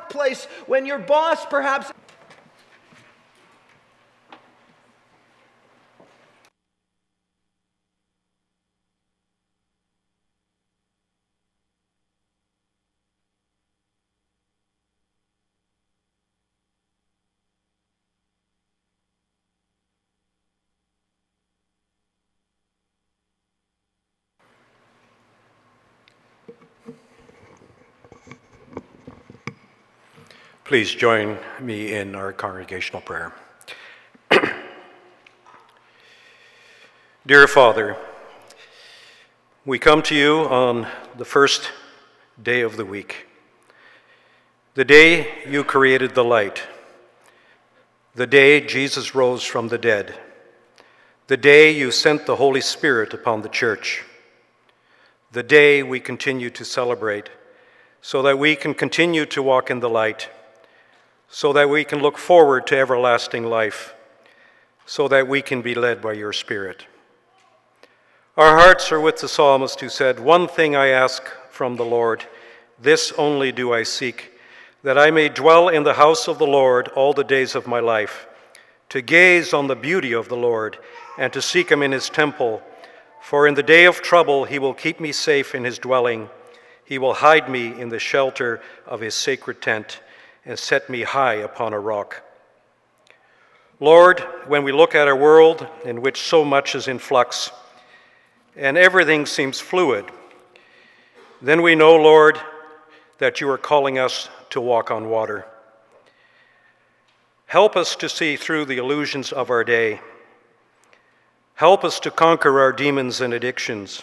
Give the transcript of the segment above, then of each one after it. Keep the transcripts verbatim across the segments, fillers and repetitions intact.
workplace when your boss perhaps... Please join me in our congregational prayer. Dear Father, we come to you on the first day of the week, the day you created the light, the day Jesus rose from the dead, the day you sent the Holy Spirit upon the church, the day we continue to celebrate so that we can continue to walk in the light, so that we can look forward to everlasting life, so that we can be led by your Spirit. Our hearts are with the psalmist who said, "One thing I ask from the Lord, this only do I seek, that I may dwell in the house of the Lord all the days of my life, to gaze on the beauty of the Lord and to seek him in his temple. For in the day of trouble he will keep me safe in his dwelling. He will hide me in the shelter of his sacred tent and set me high upon a rock." Lord, when we look at our world in which so much is in flux and everything seems fluid, then we know, Lord, that you are calling us to walk on water. Help us to see through the illusions of our day. Help us to conquer our demons and addictions.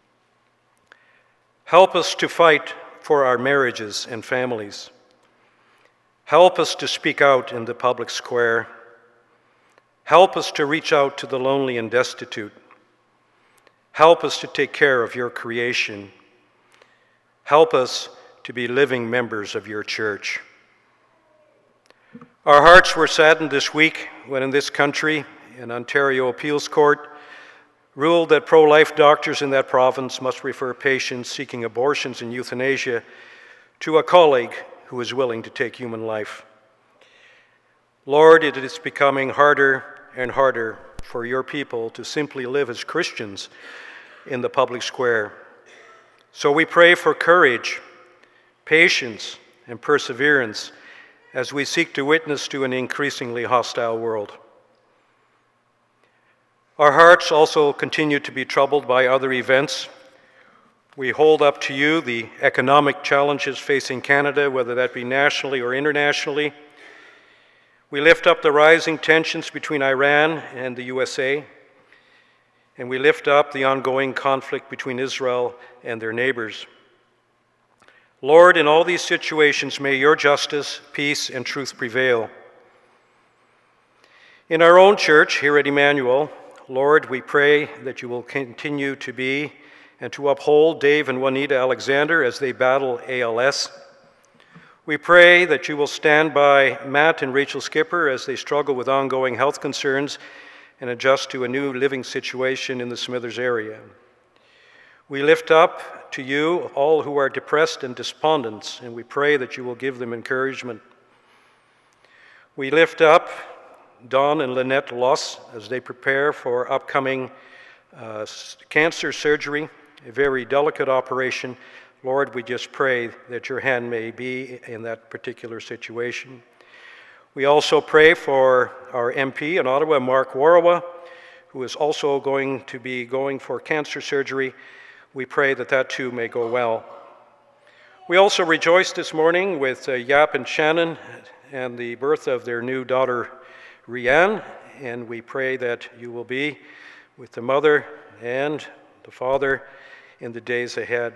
Help us to fight for our marriages and families. Help us to speak out in the public square. Help us to reach out to the lonely and destitute. Help us to take care of your creation. Help us to be living members of your church. Our hearts were saddened this week when in this country, an Ontario appeals court ruled that pro-life doctors in that province must refer patients seeking abortions and euthanasia to a colleague who is willing to take human life. Lord, it is becoming harder and harder for your people to simply live as Christians in the public square. So we pray for courage, patience, and perseverance as we seek to witness to an increasingly hostile world. Our hearts also continue to be troubled by other events. We hold up to you the economic challenges facing Canada, whether that be nationally or internationally. We lift up the rising tensions between Iran and the U S A, and we lift up the ongoing conflict between Israel and their neighbors. Lord, in all these situations, may your justice, peace, and truth prevail. In our own church here at Emmanuel, Lord, we pray that you will continue to be and to uphold Dave and Juanita Alexander as they battle A L S. We pray that you will stand by Matt and Rachel Skipper as they struggle with ongoing health concerns and adjust to a new living situation in the Smithers area. We lift up to you all who are depressed and despondent, and we pray that you will give them encouragement. We lift up Don and Lynette Loss as they prepare for upcoming uh, cancer surgery, a very delicate operation. Lord, we just pray that your hand may be in that particular situation. We also pray for our M P in Ottawa, Mark Warawa, who is also going to be going for cancer surgery. We pray that that too may go well. We also rejoice this morning with uh, Yap and Shannon and the birth of their new daughter, Rianne, and we pray that you will be with the mother and the father in the days ahead.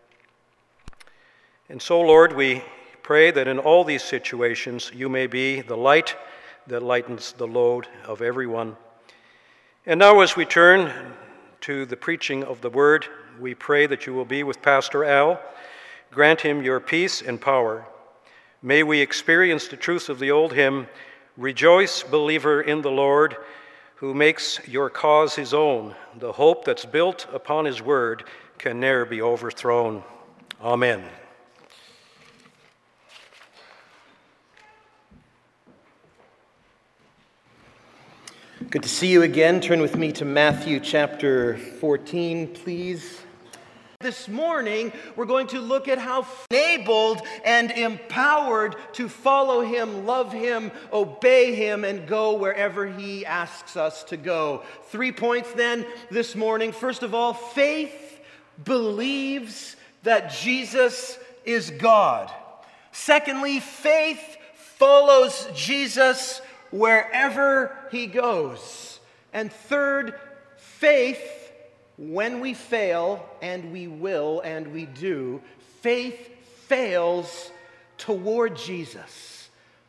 And so, Lord, we pray that in all these situations you may be the light that lightens the load of everyone. And now as we turn to the preaching of the word, we pray that you will be with Pastor Al. Grant him your peace and power. May we experience the truth of the old hymn, "Rejoice, believer in the Lord, who makes your cause his own. The hope that's built upon his word can ne'er be overthrown." Amen. Good to see you again. Turn with me to Matthew chapter fourteen, please. This morning, we're going to look at how enabled and empowered to follow Him, love Him, obey Him, and go wherever He asks us to go. Three points then this morning. First of all, faith believes that Jesus is God. Secondly, faith follows Jesus wherever He goes. And third, faith, when we fail, and we will, and we do, faith fails toward Jesus.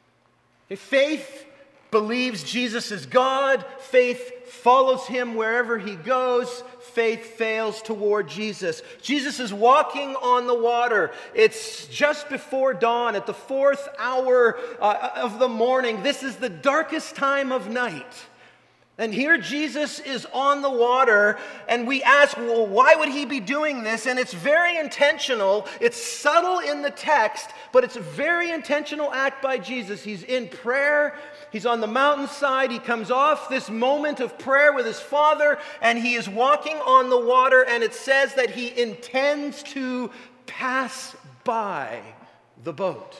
If faith believes Jesus is God, faith follows Him wherever He goes, faith fails toward Jesus. Jesus is walking on the water. It's just before dawn, at the fourth hour uh, of the morning. This is the darkest time of night. And here Jesus is on the water, and we ask, well, why would He be doing this? And it's very intentional. It's subtle in the text, but it's a very intentional act by Jesus. He's in prayer. He's on the mountainside. He comes off this moment of prayer with His Father, and He is walking on the water, and it says that He intends to pass by the boat.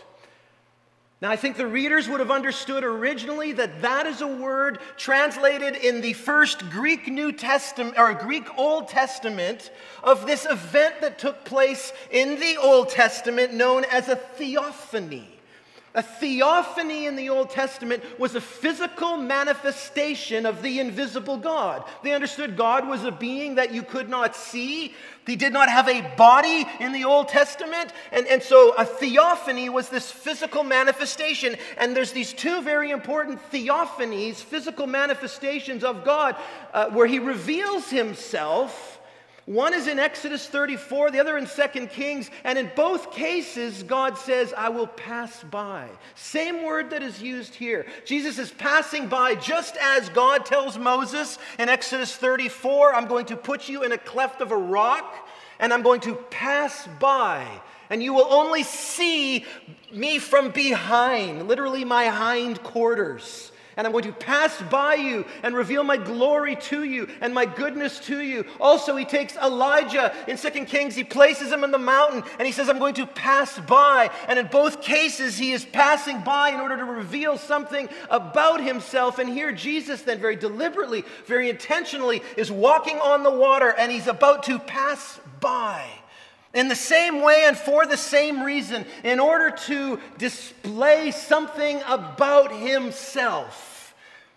Now, I think the readers would have understood originally that that is a word translated in the first Greek New Testament or Greek Old Testament of this event that took place in the Old Testament known as a theophany. A theophany in the Old Testament was a physical manifestation of the invisible God. They understood God was a being that you could not see. He did not have a body in the Old Testament. And, and so a theophany was this physical manifestation. And there's these two very important theophanies, physical manifestations of God, uh, where He reveals Himself. One is in Exodus thirty-four, the other in Second Kings, and in both cases, God says, I will pass by. Same word that is used here. Jesus is passing by just as God tells Moses in Exodus thirty-four, I'm going to put you in a cleft of a rock, and I'm going to pass by. And you will only see me from behind, literally my hind quarters. And I'm going to pass by you and reveal my glory to you and my goodness to you. Also, He takes Elijah in Second Kings. He places him in the mountain and He says, I'm going to pass by. And in both cases, He is passing by in order to reveal something about Himself. And here Jesus then very deliberately, very intentionally is walking on the water and He's about to pass by. In the same way and for the same reason, in order to display something about Himself.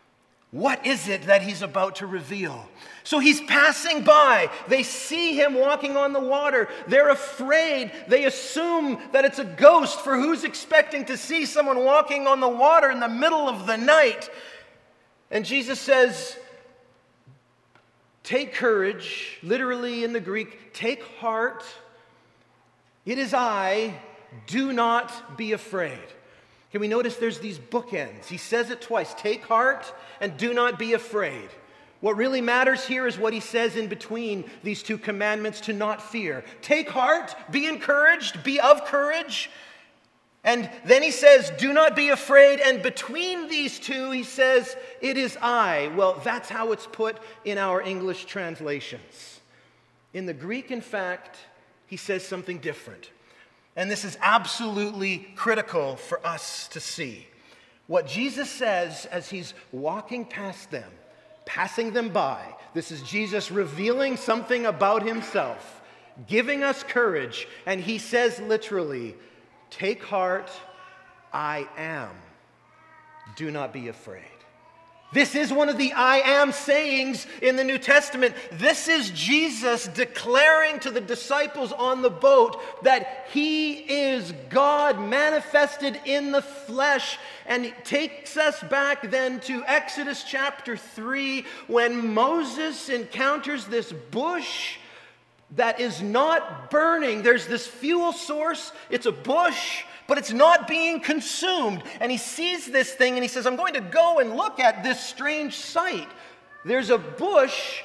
What is it that He's about to reveal? So He's passing by. They see Him walking on the water. They're afraid. They assume that it's a ghost, for who's expecting to see someone walking on the water in the middle of the night? And Jesus says, take courage, literally in the Greek, take heart. It is I, do not be afraid. Can we notice there's these bookends? He says it twice, take heart and do not be afraid. What really matters here is what He says in between these two commandments to not fear. Take heart, be encouraged, be of courage. And then He says, do not be afraid. And between these two, He says, it is I. Well, that's how it's put in our English translations. In the Greek, in fact, He says something different. And this is absolutely critical for us to see. What Jesus says as He's walking past them, passing them by, this is Jesus revealing something about Himself, giving us courage, and He says literally, take heart, I am. Do not be afraid. This is one of the I am sayings in the New Testament. This is Jesus declaring to the disciples on the boat that He is God manifested in the flesh. And it takes us back then to Exodus chapter three when Moses encounters this bush that is not burning. There's this fuel source. It's a bush, but it's not being consumed. And he sees this thing and he says, I'm going to go and look at this strange sight. There's a bush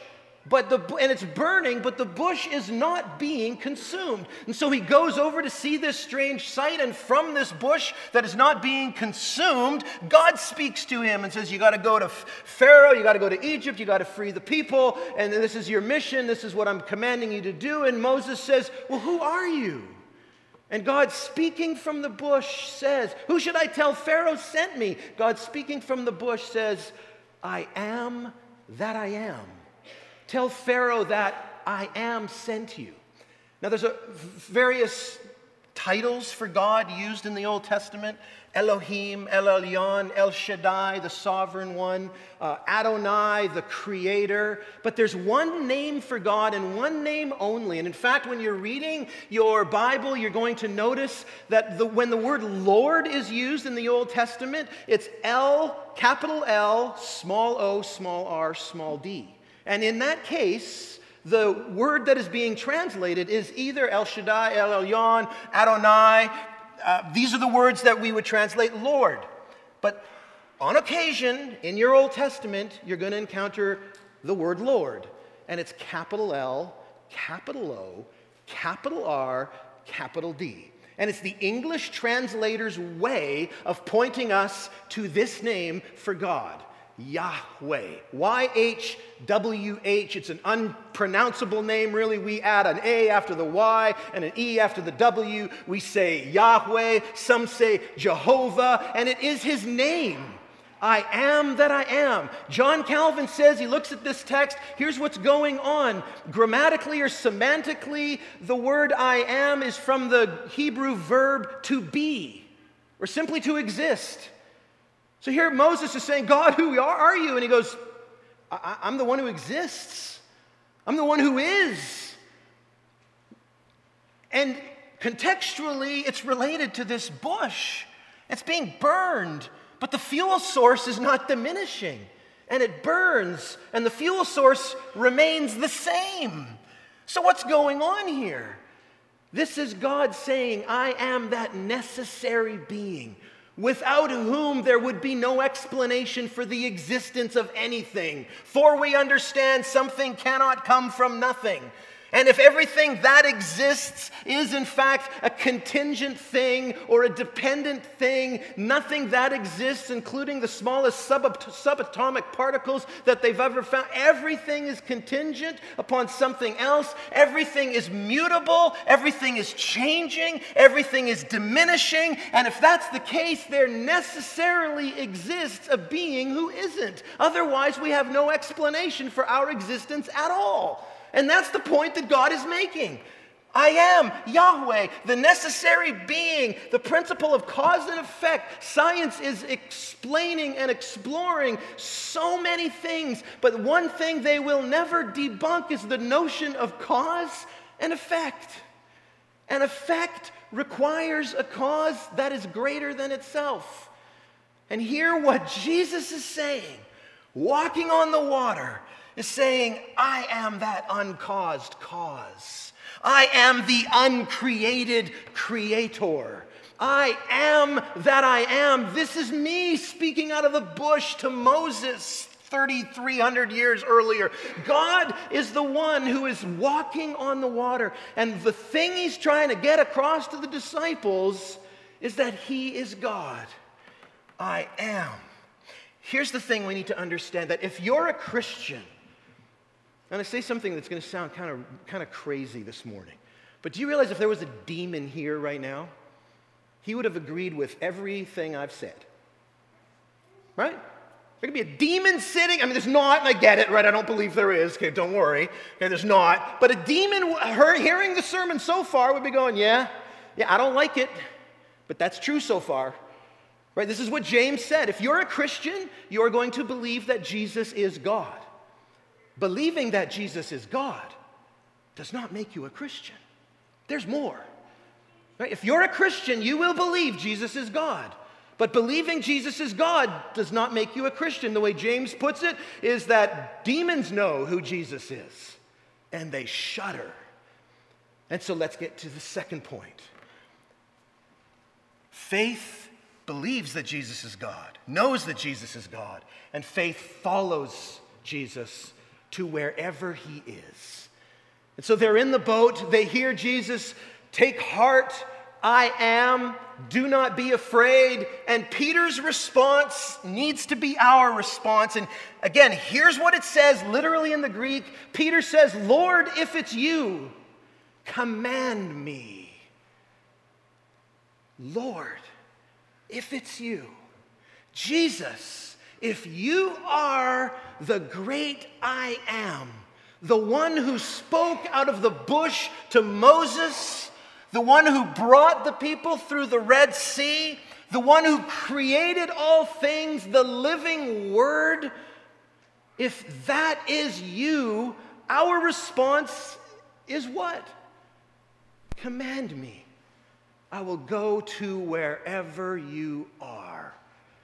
But the, and it's burning, but the bush is not being consumed. And so he goes over to see this strange sight, and from this bush that is not being consumed, God speaks to him and says, you got to go to Pharaoh, you got to go to Egypt, you got to free the people, and this is your mission, this is what I'm commanding you to do. And Moses says, well, who are you? And God speaking from the bush says, who should I tell Pharaoh sent me? God speaking from the bush says, I am that I am. Tell Pharaoh that I am sent you. Now there's a, various titles for God used in the Old Testament. Elohim, El Elyon, El Shaddai, the sovereign one, uh, Adonai, the creator. But there's one name for God and one name only. And in fact, when you're reading your Bible, you're going to notice that the, when the word Lord is used in the Old Testament, it's L, capital L, small o, small r, small d. And in that case, the word that is being translated is either El Shaddai, El Elyon, Adonai. Uh, these are the words that we would translate Lord. But on occasion, in your Old Testament, you're going to encounter the word Lord. And it's capital L, capital O, capital R, capital D. And it's the English translator's way of pointing us to this name for God. Yahweh. Y H W H. It's an unpronounceable name, really. We add an A after the Y and an E after the W. We say Yahweh. Some say Jehovah. And it is his name. I am that I am. John Calvin says, he looks at this text, here's what's going on. Grammatically or semantically, the word I am is from the Hebrew verb to be, or simply to exist. So here Moses is saying, God, who are, are you? And he goes, I- I'm the one who exists. I'm the one who is. And contextually, it's related to this bush. It's being burned, but the fuel source is not diminishing. And it burns, and the fuel source remains the same. So what's going on here? This is God saying, I am that necessary being, without whom there would be no explanation for the existence of anything. For we understand something cannot come from nothing. And if everything that exists is in fact a contingent thing or a dependent thing, nothing that exists, including the smallest sub- subatomic particles that they've ever found, everything is contingent upon something else. Everything is mutable. Everything is changing. Everything is diminishing. And if that's the case, there necessarily exists a being who isn't. Otherwise, we have no explanation for our existence at all. And that's the point that God is making. I am Yahweh, the necessary being, the principle of cause and effect. Science is explaining and exploring so many things, but one thing they will never debunk is the notion of cause and effect. An effect requires a cause that is greater than itself. And hear what Jesus is saying, walking on the water, is saying, I am that uncaused cause. I am the uncreated creator. I am that I am. This is me speaking out of the bush to Moses thirty-three hundred years earlier. God is the one who is walking on the water. And the thing he's trying to get across to the disciples is that he is God. I am. Here's the thing we need to understand, that if you're a Christian, I'm going to say something that's going to sound kind of kind of crazy this morning. But do you realize if there was a demon here right now, he would have agreed with everything I've said? Right? There could be a demon sitting. I mean, there's not, and I get it, right? I don't believe there is. Okay, don't worry. Okay, there's not. But a demon her, hearing the sermon so far would be going, yeah, yeah, I don't like it, but that's true so far. Right? This is what James said. If you're a Christian, you're going to believe that Jesus is God. Believing that Jesus is God does not make you a Christian. There's more. Right? If you're a Christian, you will believe Jesus is God. But believing Jesus is God does not make you a Christian. The way James puts it is that demons know who Jesus is, and they shudder. And so let's get to the second point. Faith believes that Jesus is God, knows that Jesus is God, and faith follows Jesus to wherever he is. And so they're in the boat. They hear Jesus, "Take heart, I am. Do not be afraid." And Peter's response needs to be our response. And again, here's what it says literally in the Greek. Peter says, "Lord, if it's you, command me." Lord, if it's you. Jesus, if you are the great I am, the one who spoke out of the bush to Moses, the one who brought the people through the Red Sea, the one who created all things, the living Word, if that is you, our response is what? Command me. I will go to wherever you are.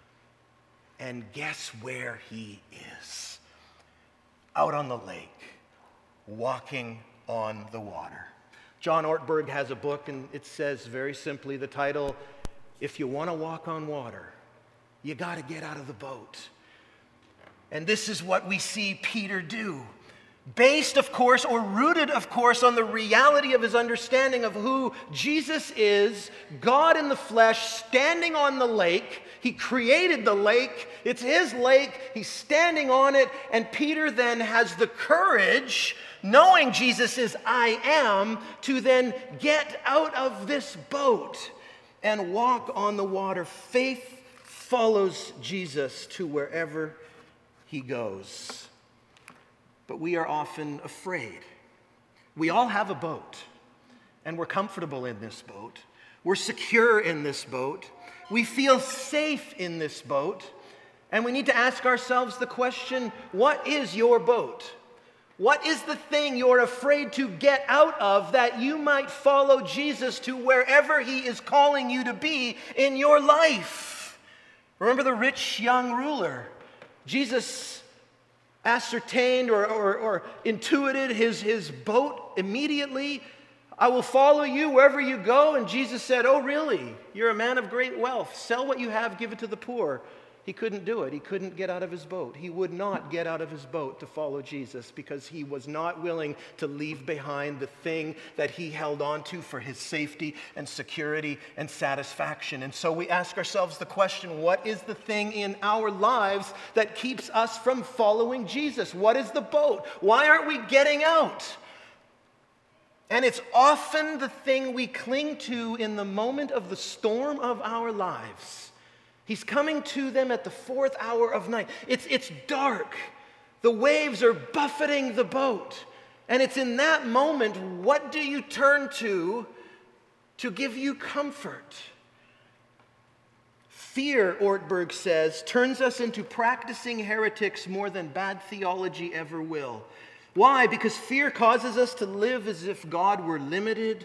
And guess where he is? Out on the lake, walking on the water. John Ortberg has a book, and it says very simply, the title, "If you want to walk on water, you got to get out of the boat." And this is what we see Peter do. Based, of course, or rooted, of course, on the reality of his understanding of who Jesus is, God in the flesh, standing on the lake. He created the lake. It's his lake. He's standing on it. And Peter then has the courage, knowing Jesus is I am, to then get out of this boat and walk on the water. Faith follows Jesus to wherever he goes. But we are often afraid. We all have a boat, and we're comfortable in this boat. We're secure in this boat. We feel safe in this boat. And we need to ask ourselves the question, what is your boat? What is the thing you're afraid to get out of that you might follow Jesus to wherever he is calling you to be in your life? Remember the rich young ruler. Jesus ascertained or, or, or intuited his, his boat immediately. "I will follow you wherever you go." And Jesus said, "Oh, really? You're a man of great wealth. Sell what you have, give it to the poor." He couldn't do it. He couldn't get out of his boat. He would not get out of his boat to follow Jesus because he was not willing to leave behind the thing that he held on to for his safety and security and satisfaction. And so we ask ourselves the question, what is the thing in our lives that keeps us from following Jesus? What is the boat? Why aren't we getting out? And it's often the thing we cling to in the moment of the storm of our lives. He's coming to them at the fourth hour of night. It's, it's dark. The waves are buffeting the boat. And it's in that moment, what do you turn to to give you comfort? Fear, Ortberg says, turns us into practicing heretics more than bad theology ever will. Why? Because fear causes us to live as if God were limited,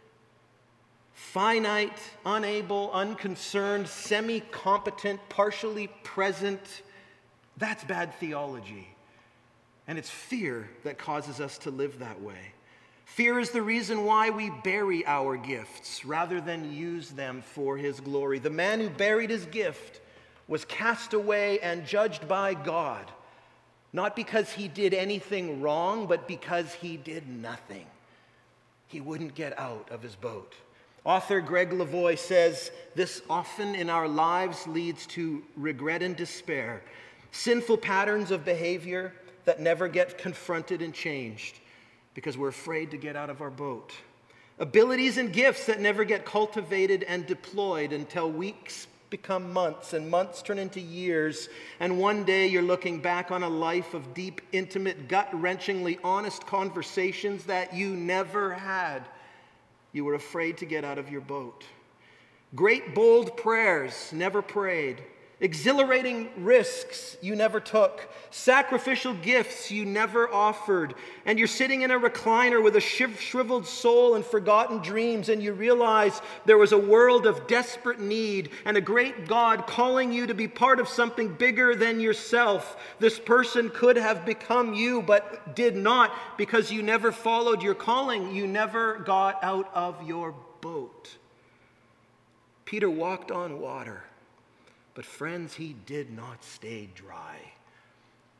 finite, unable, unconcerned, semi-competent, partially present. That's bad theology. And it's fear that causes us to live that way. Fear is the reason why we bury our gifts rather than use them for his glory. The man who buried his gift was cast away and judged by God, not because he did anything wrong, but because he did nothing. He wouldn't get out of his boat. Author Greg Lavoie says, this often in our lives leads to regret and despair, sinful patterns of behavior that never get confronted and changed because we're afraid to get out of our boat, abilities and gifts that never get cultivated and deployed until weeks become months and months turn into years, and one day you're looking back on a life of deep, intimate, gut-wrenchingly honest conversations that you never had. You were afraid to get out of your boat. Great, bold prayers never prayed. Exhilarating risks you never took. Sacrificial gifts you never offered. And you're sitting in a recliner with a shiv- shriveled soul and forgotten dreams, and you realize there was a world of desperate need and a great God calling you to be part of something bigger than yourself. This person could have become you, but did not because you never followed your calling. You never got out of your boat. Peter walked on water. But friends, he did not stay dry.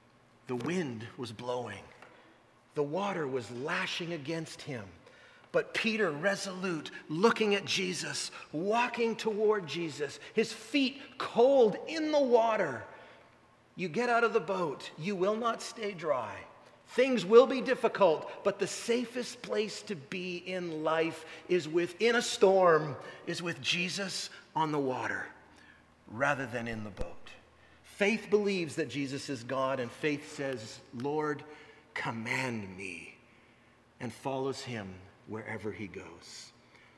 The wind was blowing. The water was lashing against him. But Peter, resolute, looking at Jesus, walking toward Jesus, his feet cold in the water. You get out of the boat, you will not stay dry. Things will be difficult, but the safest place to be in life is within a storm, is with Jesus on the water, rather than in the boat. Faith believes that Jesus is God, and faith says, Lord, command me, and follows him wherever he goes.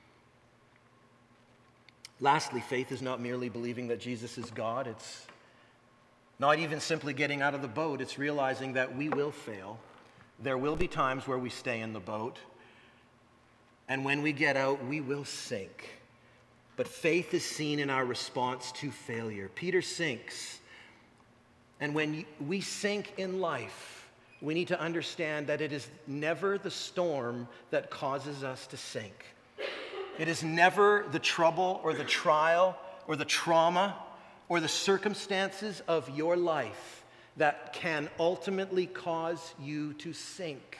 Lastly, faith is not merely believing that Jesus is God. It's not even simply getting out of the boat. It's realizing that we will fail. There will be times where we stay in the boat. And when we get out, we will sink. But faith is seen in our response to failure. Peter sinks. And when we sink in life, we need to understand that it is never the storm that causes us to sink. It is never the trouble or the trial or the trauma or the circumstances of your life that can ultimately cause you to sink.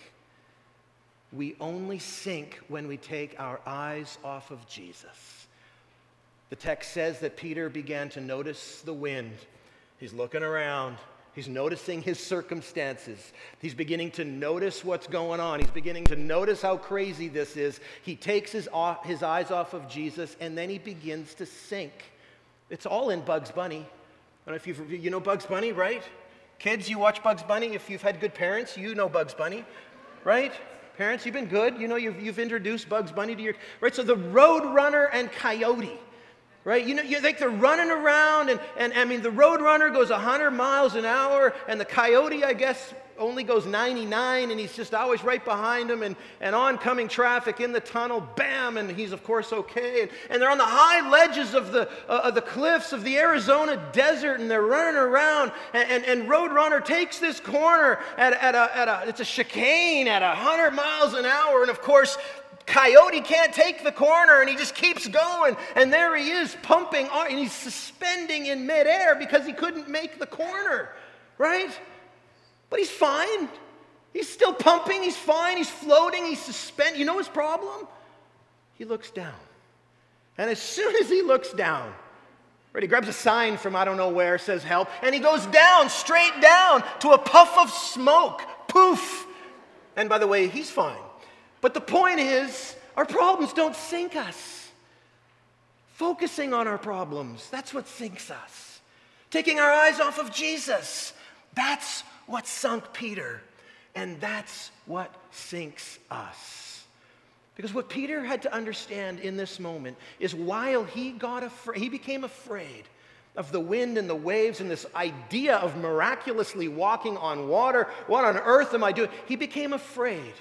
We only sink when we take our eyes off of Jesus. The text says that Peter began to notice the wind. He's looking around. He's noticing his circumstances. He's beginning to notice what's going on. He's beginning to notice how crazy this is. He takes his, off, his eyes off of Jesus, and then he begins to sink. It's all in Bugs Bunny. I don't know if you've, you know Bugs Bunny, right? Kids, you watch Bugs Bunny. If you've had good parents, you know Bugs Bunny, right? Parents, you've been good. You know you've, you've introduced Bugs Bunny to your... Right, so the Roadrunner and Coyote... Right, you know, you think they're running around, and, and I mean, the Roadrunner goes one hundred miles an hour, and the Coyote, I guess, only goes ninety-nine, and he's just always right behind him, and, and oncoming traffic in the tunnel, bam, and he's, of course, okay. And, and they're on the high ledges of the, uh, of the cliffs of the Arizona desert, and they're running around, and, and, and Roadrunner takes this corner at, at, a, at a, it's a chicane at one hundred miles an hour, and of course, Coyote can't take the corner, and he just keeps going, and there he is pumping, and he's suspending in midair because he couldn't make the corner, right? But he's fine. He's still pumping, he's fine, he's floating, he's suspended. You know his problem? He looks down. And as soon as he looks down, right, he grabs a sign from I don't know where, says help, and he goes down, straight down to a puff of smoke. Poof. And by the way, he's fine. But the point is, our problems don't sink us. Focusing on our problems, that's what sinks us. Taking our eyes off of Jesus, that's what sunk Peter. And that's what sinks us. Because what Peter had to understand in this moment is while he got afraid, he became afraid of the wind and the waves and this idea of miraculously walking on water. What on earth am I doing? He became afraid.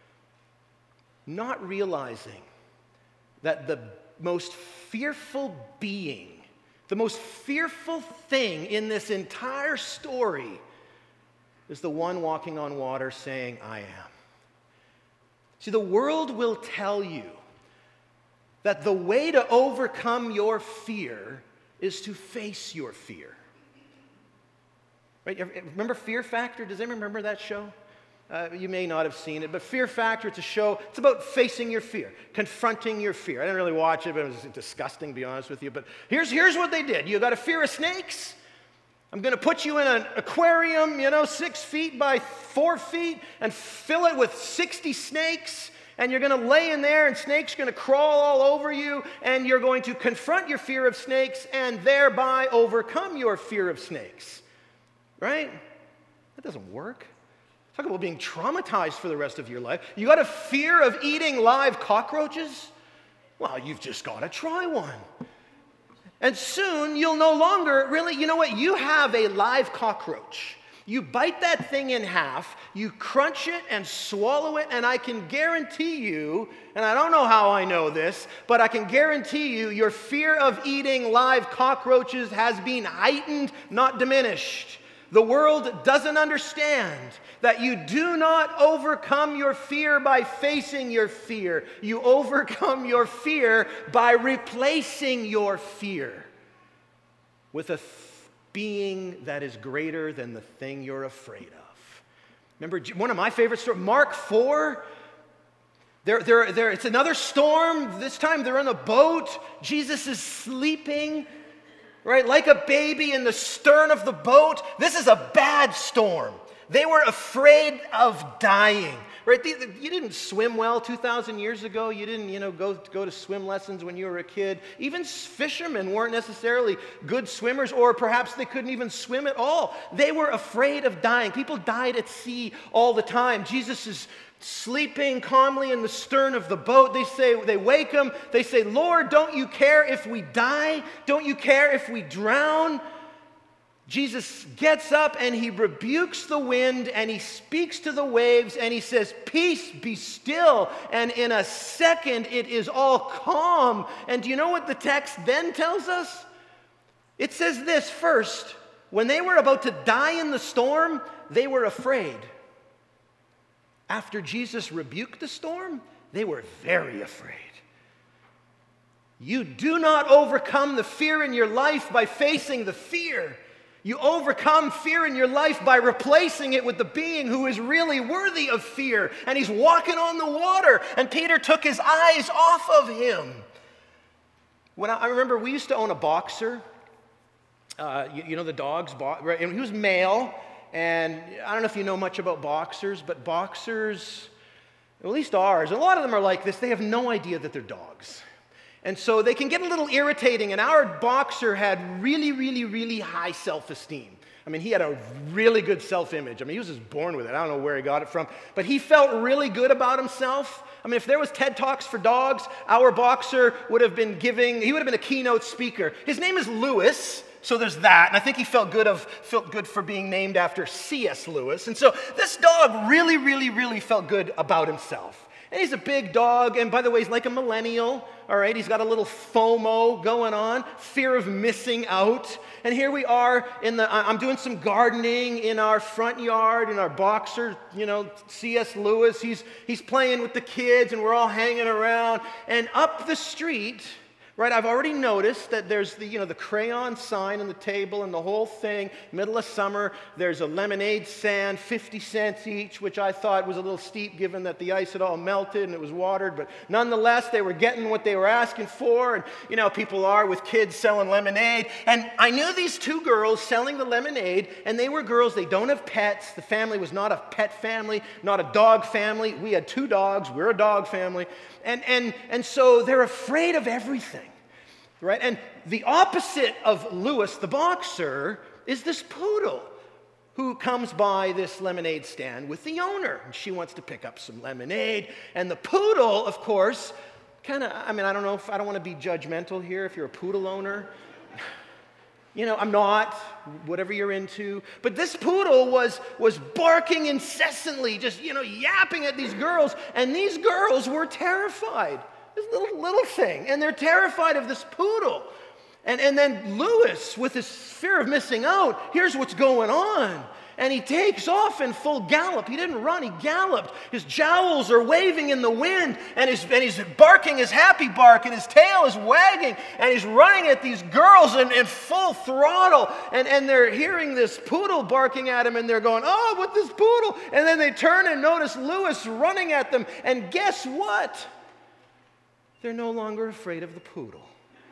Not realizing that the most fearful being, the most fearful thing in this entire story is the one walking on water saying, I am. See, the world will tell you that the way to overcome your fear is to face your fear. Right? Remember Fear Factor? Does anyone remember that show? Uh, you may not have seen it, but Fear Factor, it's a show, it's about facing your fear, confronting your fear. I didn't really watch it, but it was disgusting, to be honest with you. But here's, here's what they did. You got a fear of snakes? I'm going to put you in an aquarium, you know, six feet by four feet, and fill it with sixty snakes, and you're going to lay in there, and snakes are going to crawl all over you, and you're going to confront your fear of snakes, and thereby overcome your fear of snakes. Right? That doesn't work. Talk about being traumatized for the rest of your life. You got a fear of eating live cockroaches? Well, you've just got to try one. And soon you'll no longer really, you know what? You have a live cockroach. You bite that thing in half, you crunch it and swallow it, and I can guarantee you, and I don't know how I know this, but I can guarantee you your fear of eating live cockroaches has been heightened, not diminished. The world doesn't understand that you do not overcome your fear by facing your fear. You overcome your fear by replacing your fear with a th- being that is greater than the thing you're afraid of. Remember one of my favorite stories, Mark four? They're, they're, they're, it's another storm. This time they're on a boat. Jesus is sleeping, right? Like a baby in the stern of the boat. This is a bad storm. They were afraid of dying, right? You didn't swim well two thousand years ago. You didn't, you know, go, go to swim lessons when you were a kid. Even fishermen weren't necessarily good swimmers, or perhaps they couldn't even swim at all. They were afraid of dying. People died at sea all the time. Jesus is sleeping calmly in the stern of the boat. They say, they wake him. They say, Lord, don't you care if we die? Don't you care if we drown? Jesus gets up and he rebukes the wind and he speaks to the waves and he says, peace, be still. And in a second, it is all calm. And do you know what the text then tells us? It says this first, when they were about to die in the storm, they were afraid. After Jesus rebuked the storm, they were very afraid. You do not overcome the fear in your life by facing the fear. You overcome fear in your life by replacing it with the being who is really worthy of fear. And he's walking on the water. And Peter took his eyes off of him. When I, I remember we used to own a boxer. Uh, you, you know the dogs, right? And he was male. And I don't know if you know much about boxers, but boxers, at least ours, a lot of them are like this. They have no idea that they're dogs. And so they can get a little irritating, and our boxer had really, really, really high self-esteem. I mean, he had a really good self-image. I mean, he was just born with it. I don't know where he got it from. But he felt really good about himself. I mean, if there was TED Talks for dogs, our boxer would have been giving, he would have been a keynote speaker. His name is Lewis, so there's that. And I think he felt good, of, felt good for being named after C S Lewis. And so this dog really, really, really felt good about himself. And he's a big dog, and by the way, he's like a millennial, all right? He's got a little FOMO going on, fear of missing out. And here we are, in the, I'm doing some gardening in our front yard, in our boxer, you know, C S Lewis. He's, he's playing with the kids, and we're all hanging around. And up the street, right, I've already noticed that there's the, you know, the crayon sign on the table and the whole thing. Middle of summer, there's a lemonade stand, fifty cents each, which I thought was a little steep given that the ice had all melted and it was watered. But nonetheless, they were getting what they were asking for. And, you know, people are with kids selling lemonade. And I knew these two girls selling the lemonade, and they were girls, they don't have pets. The family was not a pet family, not a dog family. We had two dogs. We're a dog family. And, and, and so they're afraid of everything. Right? And the opposite of Lewis, the boxer, is this poodle who comes by this lemonade stand with the owner. And she wants to pick up some lemonade. And the poodle, of course, kind of, I mean, I don't know if, I don't want to be judgmental here if you're a poodle owner. You know, I'm not, whatever you're into. But this poodle was, was barking incessantly, just, you know, yapping at these girls. And these girls were terrified. This little, little thing. And they're terrified of this poodle. And, and then Lewis, with his fear of missing out, here's what's going on. And he takes off in full gallop. He didn't run, he galloped. His jowls are waving in the wind, and, his, and he's barking his happy bark, and his tail is wagging, and he's running at these girls in, in full throttle. And, and they're hearing this poodle barking at him, and they're going, oh, what this poodle? And then they turn and notice Lewis running at them, and guess what? They're no longer afraid of the poodle.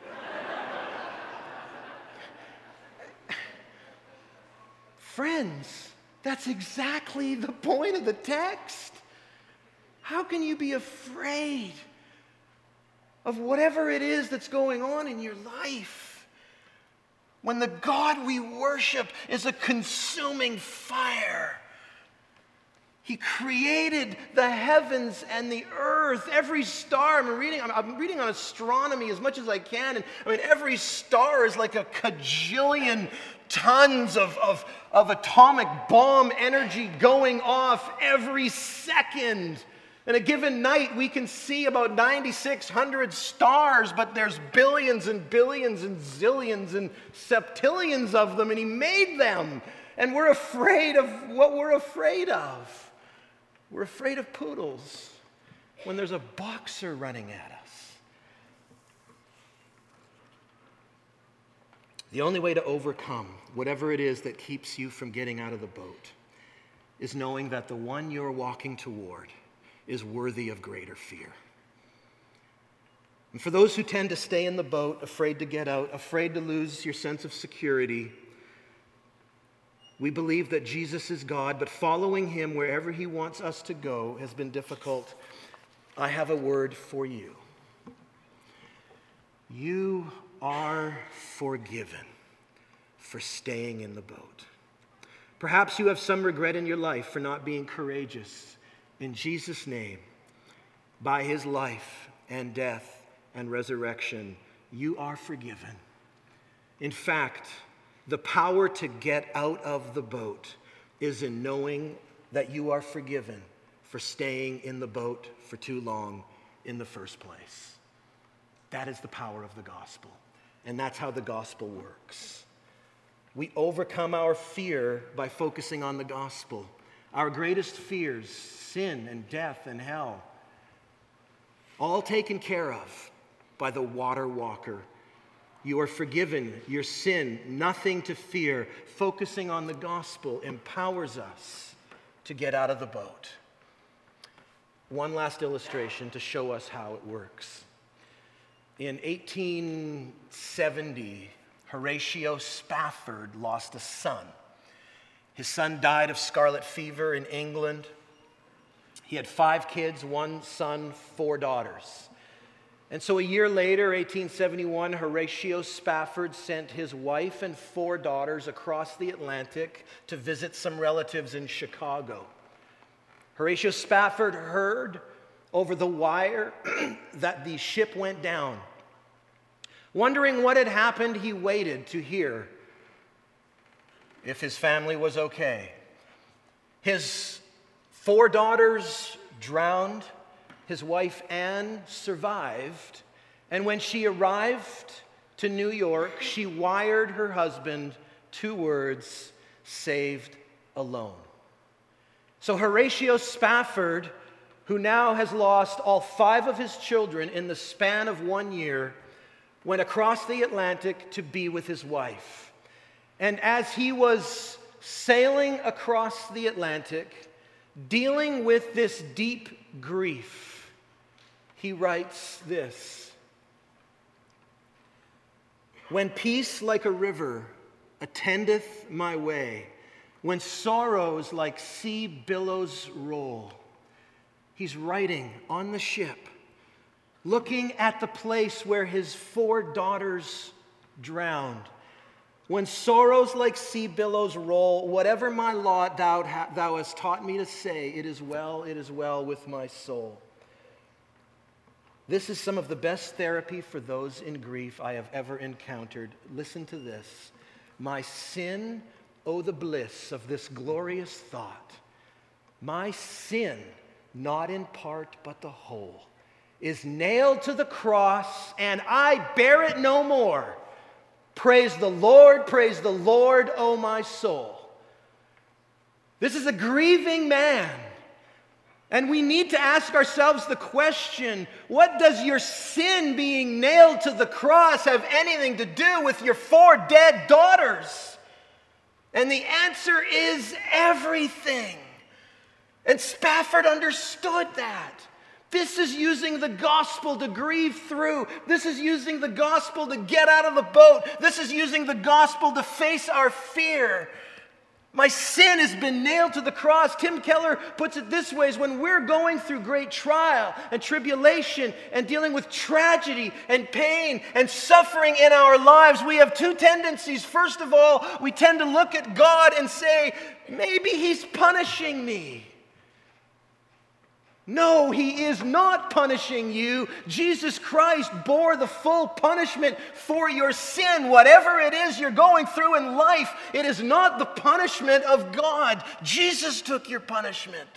Friends, that's exactly the point of the text. How can you be afraid of whatever it is that's going on in your life when the God we worship is a consuming fire? He created the heavens and the earth, every star. I'm reading, I'm, I'm reading on astronomy as much as I can, and I mean, every star is like a cajillion tons of, of, of atomic bomb energy going off every second. In a given night, we can see about nine thousand six hundred stars, but there's billions and billions and zillions and septillions of them, and he made them. And we're afraid of what we're afraid of. We're afraid of poodles when there's a boxer running at us. The only way to overcome whatever it is that keeps you from getting out of the boat is knowing that the one you're walking toward is worthy of greater fear. And for those who tend to stay in the boat, afraid to get out, afraid to lose your sense of security, we believe that Jesus is God, but following him wherever he wants us to go has been difficult. I have a word for you. You are forgiven for staying in the boat. Perhaps you have some regret in your life for not being courageous. In Jesus' name, by his life and death and resurrection, you are forgiven. In fact, the power to get out of the boat is in knowing that you are forgiven for staying in the boat for too long in the first place. That is the power of the gospel, and that's how the gospel works. We overcome our fear by focusing on the gospel. Our greatest fears, sin and death and hell, all taken care of by the water walker. You are forgiven, your sin, nothing to fear. Focusing on the gospel empowers us to get out of the boat. One last illustration to show us how it works. In eighteen seventy, Horatio Spafford lost a son. His son died of scarlet fever in England. He had five kids, one son, four daughters. And so a year later, eighteen seventy-one, Horatio Spafford sent his wife and four daughters across the Atlantic to visit some relatives in Chicago. Horatio Spafford heard over the wire that the ship went down. Wondering what had happened, he waited to hear if his family was okay. His four daughters drowned. His wife, Anne, survived. And when she arrived to New York, she wired her husband two words, saved alone. So Horatio Spafford, who now has lost all five of his children in the span of one year, went across the Atlantic to be with his wife. And as he was sailing across the Atlantic, dealing with this deep grief, he writes this: "When peace like a river attendeth my way, when sorrows like sea billows roll." He's writing on the ship, looking at the place where his four daughters drowned. When sorrows like sea billows roll, whatever my lot thou, ha- thou hast taught me to say, it is well, it is well with my soul. This is some of the best therapy for those in grief I have ever encountered. Listen to this. My sin, oh the bliss of this glorious thought. My sin, not in part but the whole, is nailed to the cross, and I bear it no more. Praise the Lord, praise the Lord, O my soul. This is a grieving man. And we need to ask ourselves the question, what does your sin being nailed to the cross have anything to do with your four dead daughters? And the answer is everything. And Spafford understood that. This is using the gospel to grieve through. This is using the gospel to get out of the boat. This is using the gospel to face our fear. My sin has been nailed to the cross. Tim Keller puts it this way: is when we're going through great trial and tribulation and dealing with tragedy and pain and suffering in our lives, we have two tendencies. First of all, we tend to look at God and say, maybe he's punishing me. No, he is not punishing you. Jesus Christ bore the full punishment for your sin. Whatever it is you're going through in life, it is not the punishment of God. Jesus took your punishment.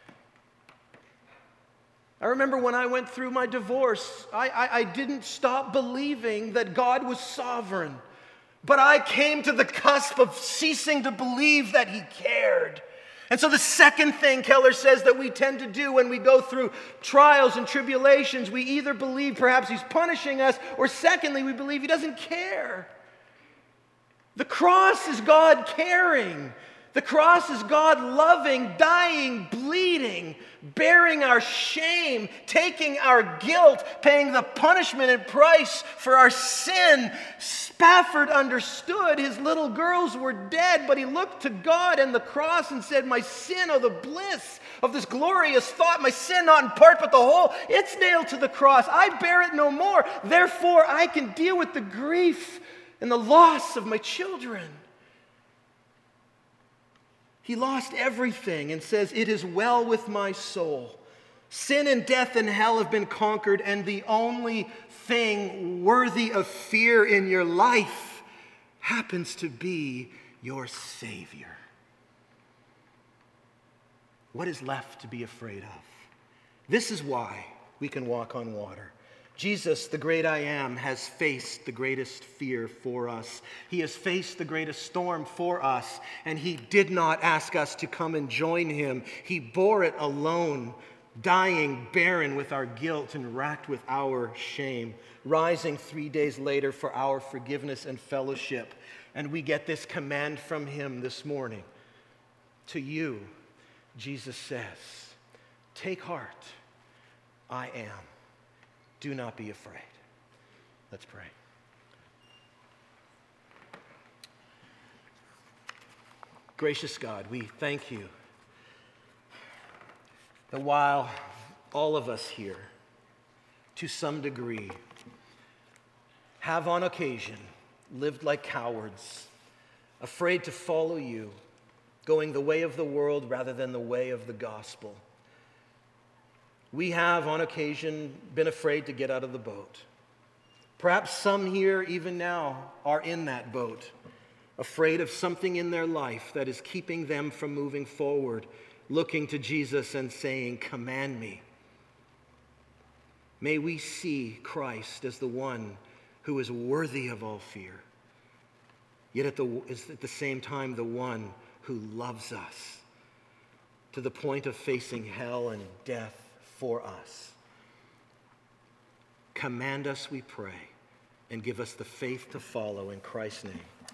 I remember when I went through my divorce, I, I, I didn't stop believing that God was sovereign. But I came to the cusp of ceasing to believe that he cared. And so the second thing Keller says that we tend to do when we go through trials and tribulations, we either believe perhaps he's punishing us, or secondly, we believe he doesn't care. The cross is God caring. The cross is God loving, dying, bleeding, bearing our shame, taking our guilt, paying the punishment and price for our sin. Spafford understood his little girls were dead, but he looked to God and the cross and said, my sin, oh, the bliss of this glorious thought, my sin not in part but the whole, it's nailed to the cross. I bear it no more. Therefore, I can deal with the grief and the loss of my children. He lost everything and says, it is well with my soul. Sin and death and hell have been conquered, and the only thing worthy of fear in your life happens to be your Savior. What is left to be afraid of? This is why we can walk on water. Jesus, the great I am, has faced the greatest fear for us. He has faced the greatest storm for us, and he did not ask us to come and join him. He bore it alone, dying barren with our guilt and racked with our shame, rising three days later for our forgiveness and fellowship. And we get this command from him this morning. To you, Jesus says, take heart, I am. Do not be afraid. Let's pray. Gracious God, we thank you that while all of us here, to some degree, have on occasion lived like cowards, afraid to follow you, going the way of the world rather than the way of the gospel, we have, on occasion, been afraid to get out of the boat. Perhaps some here, even now, are in that boat, afraid of something in their life that is keeping them from moving forward, looking to Jesus and saying, command me. May we see Christ as the one who is worthy of all fear, yet at the, is at the same time the one who loves us to the point of facing hell and death for us. Command us, we pray, and give us the faith to follow in Christ's name.